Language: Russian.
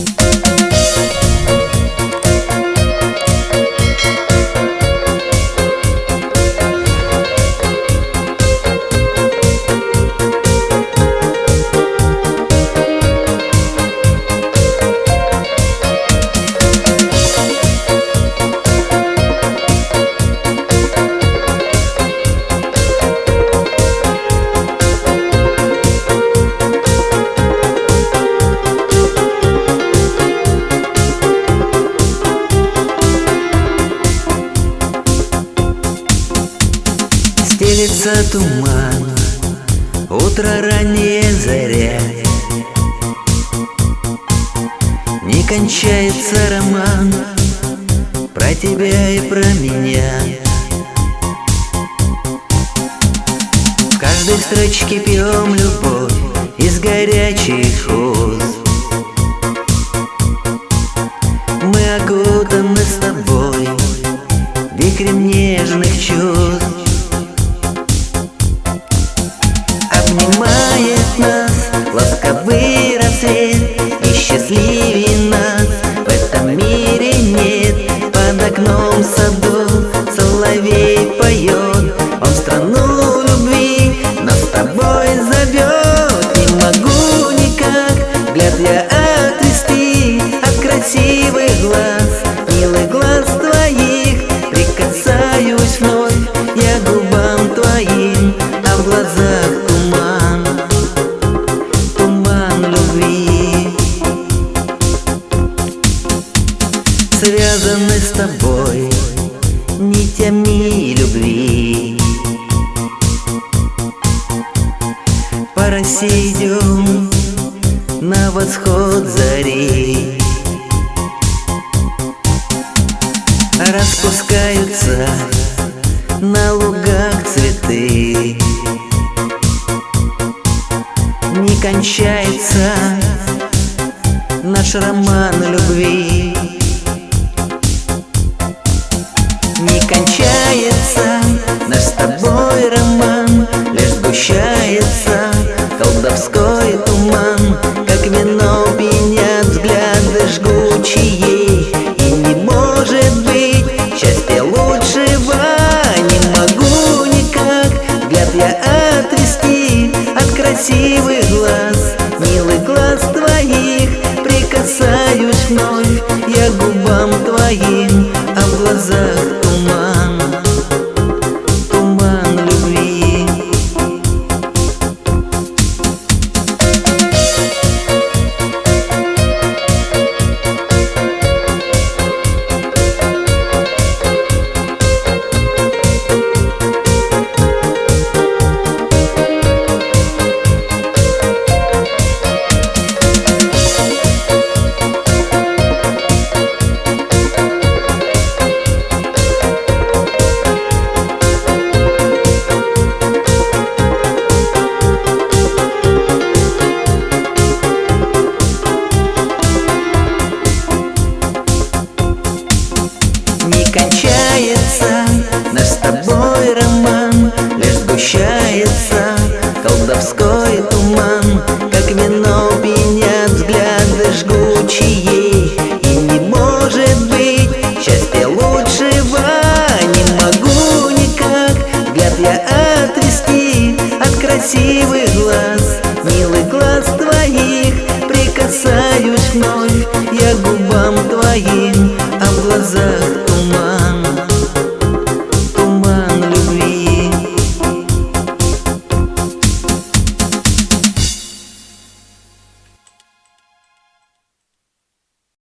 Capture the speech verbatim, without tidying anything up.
Стелится туман, утро ранняя заря, не кончается роман про тебя и про меня. В каждой строчке пьем любовь из горячих уст. Мы окутаны с тобой вихрем нежных чувств. Обнимает нас ласковый рассвет, и счастливее нас в этом мире нет. Под окном в саду соловей поет, он в страну любви нас с тобой зовет. Не могу никак взгляд я отвести от красивых глаз, милых глаз твоих. Прикасаюсь вновь я к губам твоим, а в глазах туман, туман любви. Связаны с тобой нитями любви, по росе идем на восход зари. Распускаются на лугах цветы, не кончается наш роман любви. Не кончается наш с тобой роман, лишь сгущается колдовской туман. Как вино пьянят взгляды жгучие, и не может быть счастья лучшего. Не могу никак взгляд я отвести от красивых глаз, милых глаз твоих. Прикасаюсь вновь я к губам твоим, а в глазах туман, туман любви. Не кончается наш с тобой роман, лишь сгущается колдовской туман. Как вино пьянят взгляды жгучие, и не может быть счастья лучшего. Не могу никак взгляд я отвести от красивых глаз, милых глаз твоих. Прикасаюсь вновь я к губам твоим, а в глазах туман.